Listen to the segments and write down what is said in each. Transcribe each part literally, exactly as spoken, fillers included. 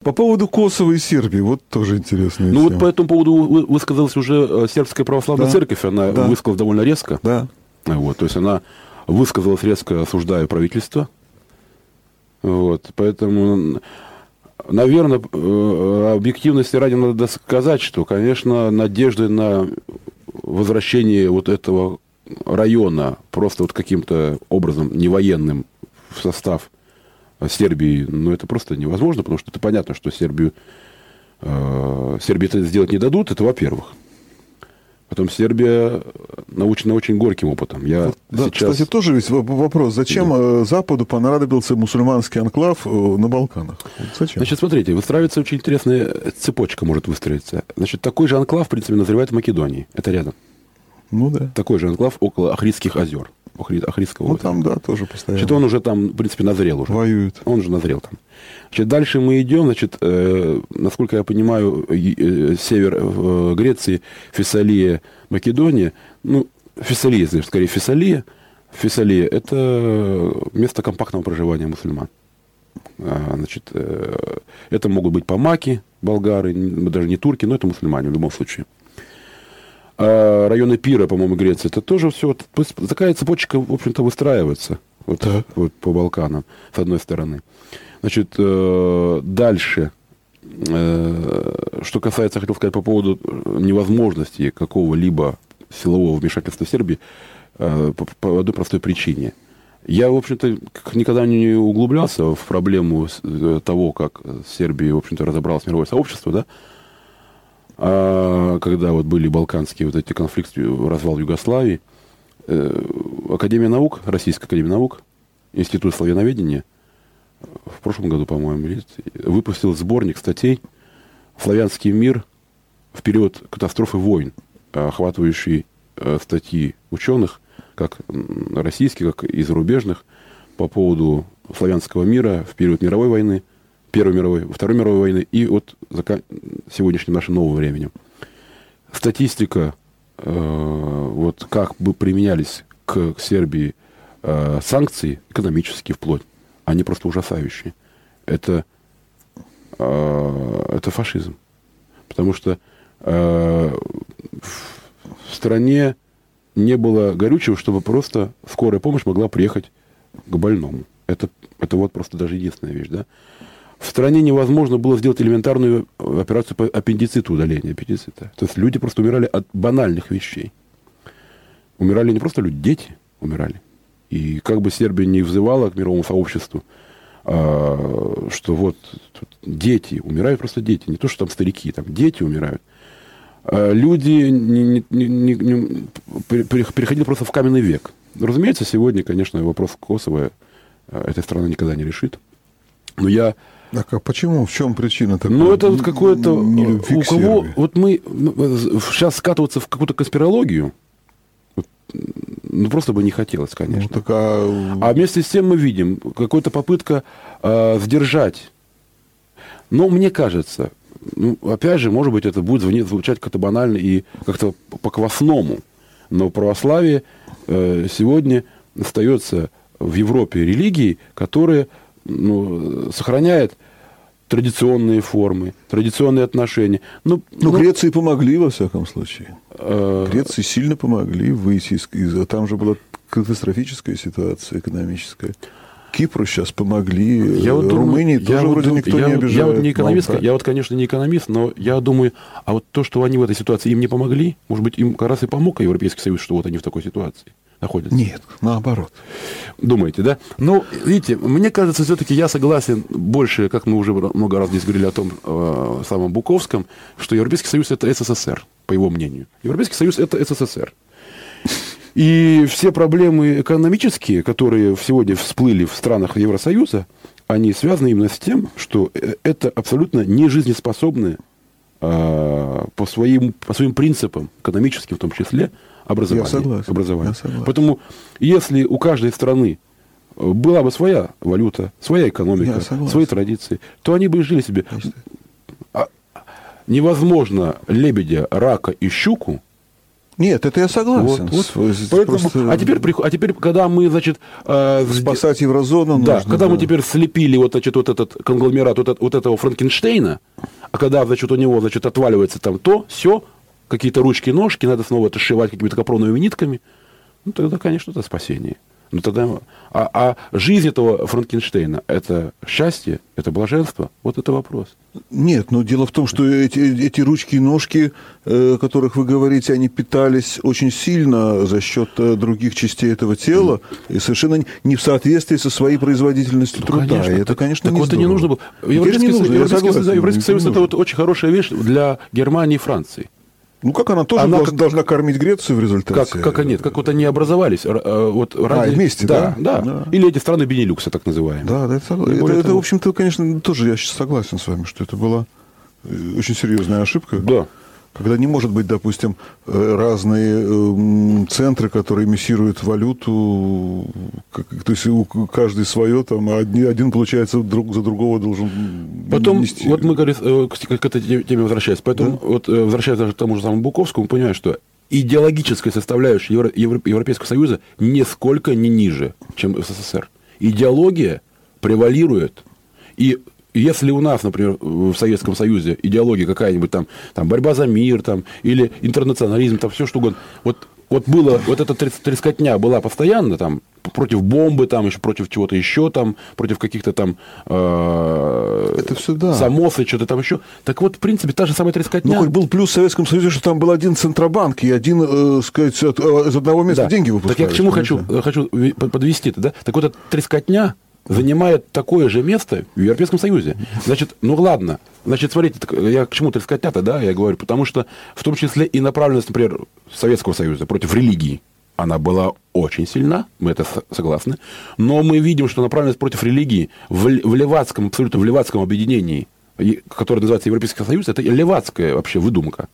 По поводу Косово и Сербии, вот тоже интересная Ну тема. вот по этому поводу высказалась уже Сербская православная да. церковь, она да. высказалась довольно резко. Да. Вот, то есть она высказалась резко, осуждая правительство. Вот, поэтому, наверное, объективности ради надо сказать, что, конечно, надежды на возвращение вот этого района просто вот каким-то образом невоенным в состав Сербии, ну, это просто невозможно, потому что это понятно, что Сербию, э, Сербии это сделать не дадут, это во-первых. Потом Сербия научена очень горьким опытом. Я да, сейчас... Кстати, тоже есть вопрос. Зачем да. Западу понадобился мусульманский анклав на Балканах? Зачем? Значит, смотрите, выстраивается очень интересная цепочка, может выстроиться. Значит, такой же анклав, в принципе, назревает в Македонии. Это рядом. Ну да. Такой же анклав около Охридских озер. Охридского ну озера. там, да, тоже постоянно. Значит, он уже там, в принципе, назрел уже. Воюет. Он уже назрел там. Значит, дальше мы идем, значит, э, насколько я понимаю, э, север э, Греции, Фессалия, Македония. Ну, Фессалия, значит, скорее Фессалия. Фессалия – это место компактного проживания мусульман. А, значит, э, это могут быть помаки, болгары, даже не турки, но это мусульмане в любом случае. А районы Пира, по-моему, Греции, это тоже все. Вот, такая цепочка, в общем-то, выстраивается вот, да. вот, по Балканам, с одной стороны. Значит, э, дальше, э, что касается, хотел сказать, по поводу невозможности какого-либо силового вмешательства Сербии, э, по, по одной простой причине. Я, в общем-то, никогда не углублялся в проблему того, как Сербия, в общем-то, разобралось мировое сообщество, да, а когда вот были балканские вот эти конфликты, развал Югославии, э, Академия наук, Российская Академия наук, Институт славяноведения в прошлом году, по-моему, выпустил сборник статей «Славянский мир в период катастрофы войн», охватывающий э, статьи ученых, как российских, как и зарубежных, по поводу славянского мира в период мировой войны, Первой мировой, Второй мировой войны и вот сегодняшним нашим новым временем. Статистика, э, вот как бы применялись к Сербии э, санкции экономические вплоть, они просто ужасающие. Это, э, это фашизм. Потому что э, в стране не было горючего, чтобы просто скорая помощь могла приехать к больному. Это, это вот просто даже единственная вещь, да. В стране невозможно было сделать элементарную операцию по аппендициту, удаления аппендицита. То есть люди просто умирали от банальных вещей. Умирали не просто люди, дети умирали. И как бы Сербия не взывала к мировому сообществу, а, что вот дети, умирают просто дети, не то, что там старики, там дети умирают. А люди не, не, не, не, переходили просто в каменный век. Разумеется, сегодня, конечно, вопрос Косово эта страна никогда не решит. Но я... Так, а почему? В чем причина такой? Ну, это вот какое-то... У кого... Вот мы сейчас скатываться в какую-то конспирологию, ну, просто бы не хотелось, конечно. Ну, так, а... а вместе с тем мы видим какую-то попытка э, сдержать. Но мне кажется, ну, опять же, может быть, это будет звучать как-то банально и как-то по-квасному. Но православие э, сегодня остается в Европе религией, которая... Ну, сохраняет традиционные формы, традиционные отношения. Ну, ну, ну Греции помогли, во всяком случае. Э... Греции сильно помогли выйти из... из... Там же была катастрофическая ситуация экономическая. Кипру сейчас помогли, я вот Румынии думаю, тоже я вроде вот, никто я, не обижает. Я вот не экономист, Малта. я вот, конечно, не экономист, но я думаю, а вот то, что они в этой ситуации им не помогли, может быть, им как раз и помог Европейский Союз, что вот они в такой ситуации находятся. Нет, наоборот. Думаете, да? Ну, видите, мне кажется, все-таки я согласен больше, как мы уже много раз здесь говорили о том э, самом Буковском, что Европейский Союз – это СССР, по его мнению. Европейский Союз – это СССР. И все проблемы экономические, которые сегодня всплыли в странах Евросоюза, они связаны именно с тем, что это абсолютно нежизнеспособное э, по, своим, по своим принципам, экономическим в том числе, образование. Я согласен. Образование. Я согласен. Поэтому, если у каждой страны была бы своя валюта, своя экономика, свои традиции, то они бы жили себе. А невозможно лебедя, рака и щуку Нет, это я согласен. Вот, вот. Поэтому, просто... а, теперь, а теперь, когда мы, значит... Э, спасать еврозону да, нужно. Когда да. мы теперь слепили вот, значит, вот этот конгломерат вот, вот этого Франкенштейна, а когда, значит, у него, значит, отваливается там то, все, какие-то ручки-ножки, надо снова это сшивать какими-то капроновыми нитками, ну, тогда, конечно, это спасение. Ну, тогда... а, а жизнь этого Франкенштейна – это счастье, это блаженство? Вот это вопрос. Нет, но дело в том, что эти, эти ручки и ножки, о которых вы говорите, они питались очень сильно за счет других частей этого тела и совершенно не в соответствии со своей производительностью ну, труда. Конечно. И это, конечно, так не вот здорово. И не нужно было. Европейский, не нужно, Европейский, согласен, Европейский Союз – это вот очень хорошая вещь для Германии и Франции. Ну, как она тоже она должна, как, должна кормить Грецию в результате? Как, как, нет, как вот они образовались. Вот ради... А, вместе, да? Да, да? Да. Или эти страны Бенилюкса, так называемые. Да, да, это, это, это, в общем-то, конечно, тоже я сейчас согласен с вами, что это была очень серьезная ошибка. Да. Когда не может быть, допустим, разные центры, которые эмиссируют валюту, то есть каждый свое, там, один, получается, друг за другого должен Потом, нести. вот мы говорим, к этой теме возвращаясь, поэтому, да? вот, возвращаясь даже к тому же самому Буковскому, мы понимаем, что идеологическая составляющая Евро, Европейского Союза нисколько не ниже, чем в СССР. Идеология превалирует, и если у нас, например, в Советском Союзе идеология какая-нибудь там, там борьба за мир, там, или интернационализм, там все что угодно, вот, вот было, вот эта трескотня была постоянно, там, против бомбы, там, еще против чего-то еще, там, против каких-то там э, это все, да. Самосы, что-то там еще. Так вот, в принципе, та же самая трескотня. Ну, хоть был плюс в Советском Союзе, что там был один Центробанк, и один, э, сказать, от, из одного места да. деньги выпускали. Так я к чему хочу, хочу подвести-то, да? Так вот, эта трескотня занимает такое же место в Европейском Союзе. Значит, ну ладно, значит, смотрите, я к чему трескотня-то, да, я говорю, потому что в том числе и направленность, например, Советского Союза против религии, она была очень сильна, мы это согласны, но мы видим, что направленность против религии в, в левацком, абсолютно в левацком объединении, которое называется Европейский Союз, это левацкая вообще выдумка.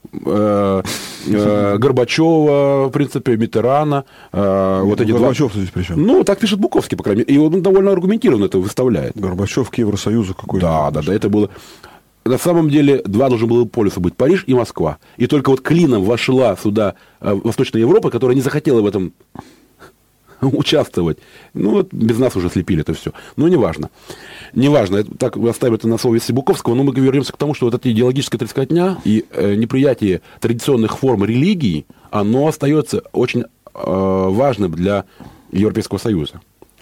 Горбачева, в принципе, Миттерана. Вот эти Горбачев два... здесь при чем? Ну, так пишет Буковский, по крайней мере. И он довольно аргументированно это выставляет. Горбачев к Евросоюзу какой-то. Да, да, да, это было... На самом деле, два должны были полюса быть, Париж и Москва. И только вот клином вошла сюда Восточная Европа, которая не захотела в этом участвовать. Ну, вот без нас уже слепили это все. Но неважно. Неважно, так оставим это на совести Буковского, но мы вернемся к тому, что вот эта идеологическая трескотня и э, неприятие традиционных форм религии, оно остается очень э, важным для Европейского Союза.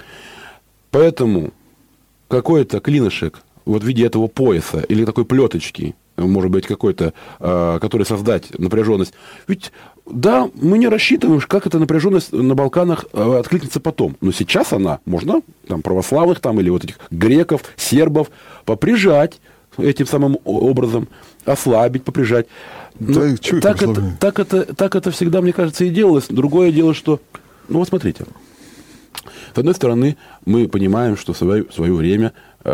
Поэтому какой-то клинышек вот в виде этого пояса или такой плеточки, может быть, какой-то, э, который создать напряженность. Ведь, да, мы не рассчитываем, как эта напряженность на Балканах э, откликнется потом. Но сейчас она, можно там православных там, или вот этих греков, сербов поприжать этим самым образом, ослабить, поприжать. Да, ну, так, это, так, это, так это всегда, мне кажется, и делалось. Другое дело, что... Ну, вот смотрите. С одной стороны, мы понимаем, что в свое, в свое время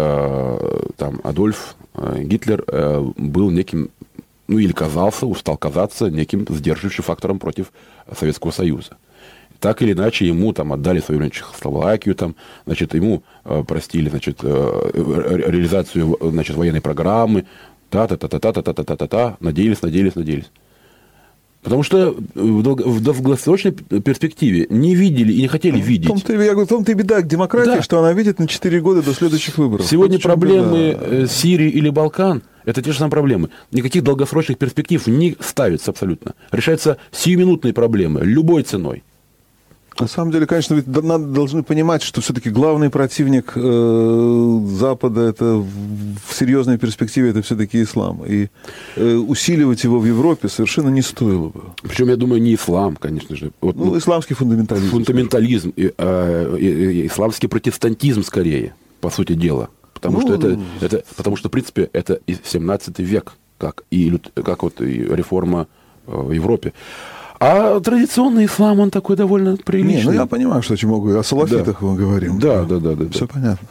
э, там, Адольф э, Гитлер э, был неким, ну или казался, устал казаться неким сдерживающим фактором против Советского Союза. Так или иначе, ему там отдали свою Чехословакию, там, значит, ему э, простили, значит, э, реализацию, значит, военной программы, та-та-та-та-та-та-та-та-та, надеялись, надеялись, надеялись. Потому что в долгосрочной перспективе не видели и не хотели видеть. В том-то, я говорю, в том-то и беда к демократии, да. что она видит на четыре года до следующих выборов. Сегодня проблемы беда. Сирии или Балкан – это те же самые проблемы. Никаких долгосрочных перспектив не ставится абсолютно. Решаются сиюминутные проблемы любой ценой. На самом деле, конечно, ведь надо, должны понимать, что все-таки главный противник э, Запада это в серьезной перспективе это все-таки ислам. И э, усиливать его в Европе совершенно не стоило бы. Причем, я думаю, не ислам, конечно же. Вот, ну, исламский фундаментализм. Фундаментализм, и, э, и, и, исламский протестантизм скорее, по сути дела. Потому, ну, что, это, это, потому что, в принципе, это семнадцатый век, как, и, как вот и реформа в Европе. А традиционный ислам, он такой довольно приличный. Не, ну я понимаю, что чему о салафитах да. мы говорим. Да, да, да, да. Все да. понятно.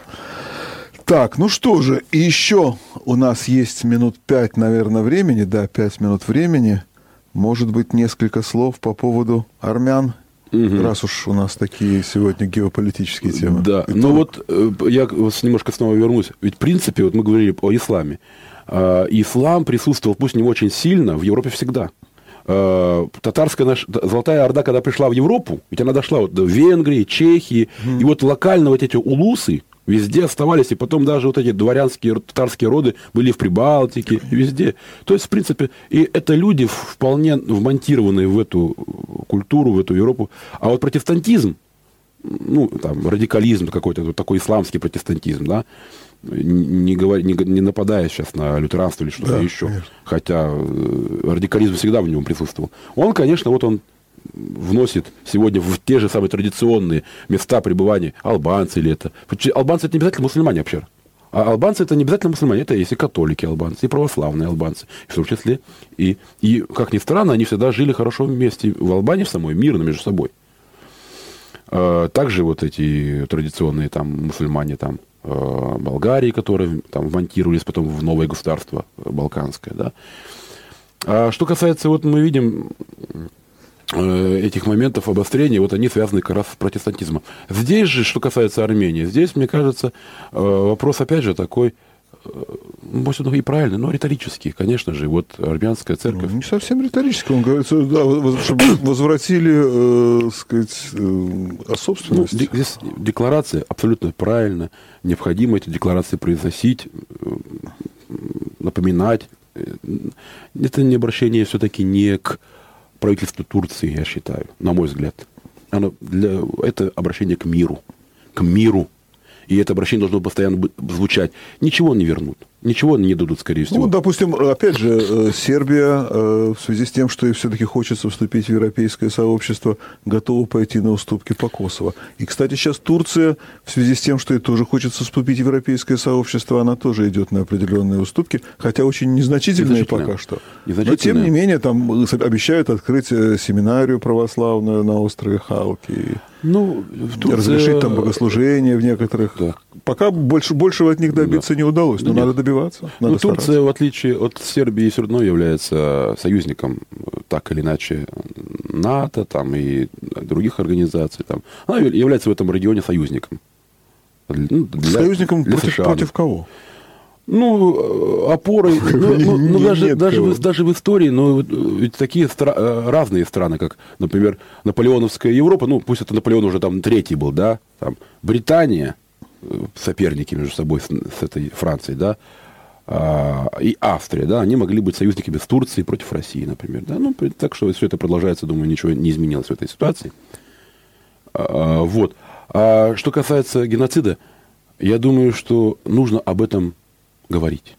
Так, ну что же, и еще у нас есть минут пять, наверное, времени, да, пять минут времени. Может быть, несколько слов по поводу армян, угу. раз уж у нас такие сегодня геополитические темы. Да, и ну вот я немножко снова вернусь. Ведь, в принципе, вот мы говорили о исламе. Ислам присутствовал, пусть не очень сильно, в Европе всегда. э, татарская наша, Золотая Орда, когда пришла в Европу, ведь она дошла вот до Венгрии, Чехии, mm. и вот локально вот эти улусы везде оставались, и потом даже вот эти дворянские татарские роды были в Прибалтике, везде. То есть, в принципе, и это люди вполне вмонтированные в эту культуру, в эту Европу. А вот протестантизм, ну, там, радикализм какой-то, вот такой исламский протестантизм, да, не, говоря, не, не нападая сейчас на лютеранство или что-то да, еще, конечно. Хотя радикализм всегда в нем присутствовал. Он, конечно, вот он вносит сегодня в те же самые традиционные места пребывания албанцы или это. Албанцы это не обязательно мусульмане вообще. А албанцы это не обязательно мусульмане, это есть и католики албанцы, и православные албанцы, в том числе. И, и, как ни странно, они всегда жили хорошо вместе в Албании в самой, мирно между собой. Также вот эти традиционные там мусульмане там, Болгарии, которые там вмонтировались потом в новое государство балканское. Да. А что касается, вот мы видим этих моментов обострения, вот они связаны как раз с протестантизмом. Здесь же, что касается Армении, здесь, мне кажется, вопрос, опять же, такой, может, он и правильный, но риторический, конечно же. Вот армянская церковь... Ну, не совсем риторический, он говорит, да, чтобы возвратили, э, сказать, э, собственность. Ну, здесь декларация абсолютно правильно. Необходимо эти декларации произносить, напоминать. Это не обращение все-таки не к правительству Турции, я считаю, на мой взгляд. Оно для, это обращение к миру. К миру. И это обращение должно постоянно звучать. Ничего не вернут. Ничего не дадут, скорее всего. Ну, допустим, опять же, Сербия в связи с тем, что ей все-таки хочется вступить в европейское сообщество, готова пойти на уступки по Косово. И, кстати, сейчас Турция в связи с тем, что ей тоже хочется вступить в европейское сообщество, она тоже идет на определенные уступки, хотя очень незначительные пока что. Но, тем не менее, там обещают открыть семинарию православную на острове Халки. Ну, в Турции... Разрешить там богослужения в некоторых... Да. Пока больше, большего от них добиться да. не удалось, но да надо добиваться. Надо ну, Турция, в отличие от Сербии, все равно является союзником, так или иначе, НАТО там, и других организаций. Там. Она является в этом регионе союзником. Ну, для, союзником для против, против кого? Ну, опорой, ну, ну, ну, даже, даже, в, даже в истории, но ведь такие стра- разные страны, как, например, наполеоновская Европа, ну, пусть это Наполеон уже там третий был, да, там, Британия, соперники между собой с, с этой Францией, да, а, и Австрия, да, они могли быть союзниками с Турцией против России, например, да, ну, так что все это продолжается, думаю, ничего не изменилось в этой ситуации. А, вот. А что касается геноцида, я думаю, что нужно об этом говорить.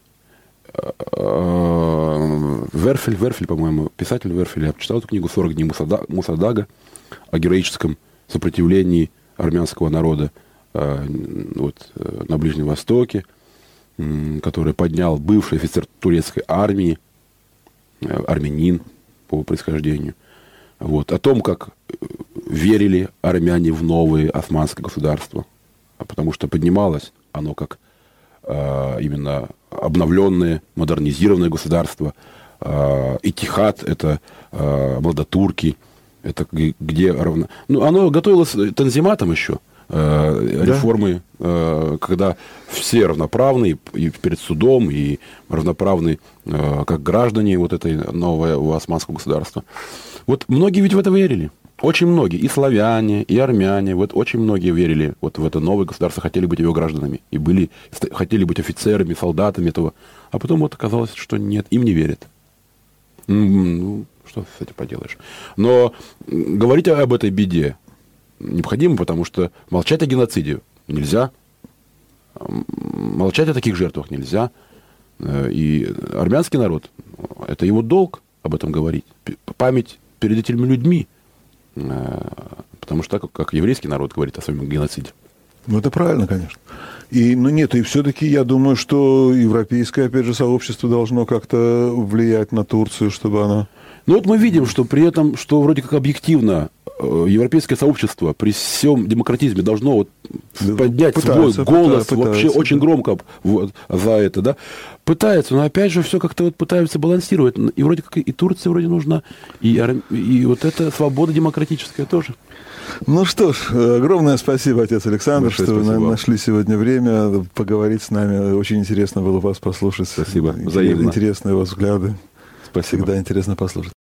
Верфель, Верфель, по-моему, писатель Верфель, я читал эту книгу «сорок дней Мусадаға» о героическом сопротивлении армянского народа вот, на Ближнем Востоке, который поднял бывший офицер турецкой армии, армянин по происхождению. Вот, о том, как верили армяне в новое османское государство, потому что поднималось оно как именно обновленное, модернизированное государство. Итихад — это младотурки, это где равно... Ну, оно готовилось Танзиматом еще, реформы, да. Когда все равноправны и перед судом, и равноправны как граждане вот этой нового османского государства. Вот многие ведь в это верили. Очень многие, и славяне, и армяне, вот очень многие верили вот в это новое государство, хотели быть его гражданами, и были, хотели быть офицерами, солдатами этого. А потом вот оказалось, что нет, им не верят. Ну, что с этим поделаешь. Но говорить об этой беде необходимо, потому что молчать о геноциде нельзя, молчать о таких жертвах нельзя. И армянский народ, это его долг об этом говорить. Память перед этими людьми. Потому что так, как еврейский народ говорит о своем геноциде. Ну, это правильно, конечно. И, ну, нет, и все-таки я думаю, что европейское, опять же, сообщество должно как-то влиять на Турцию, чтобы она... Ну, вот мы видим, что при этом, что вроде как объективно европейское сообщество при всем демократизме должно вот поднять пытаются, свой голос пытаются, вообще пытаются, очень да. громко вот, за это, да, пытается, но опять же все как-то вот пытаются балансировать, и вроде как и Турция вроде нужна, и, и вот эта свобода демократическая тоже. Ну что ж, огромное спасибо, отец Александр, Большое что спасибо. Вы нашли сегодня время поговорить с нами. Очень интересно было вас послушать. Спасибо. Взаимно. Интересные у вас взгляды. Спасибо. Всегда интересно послушать.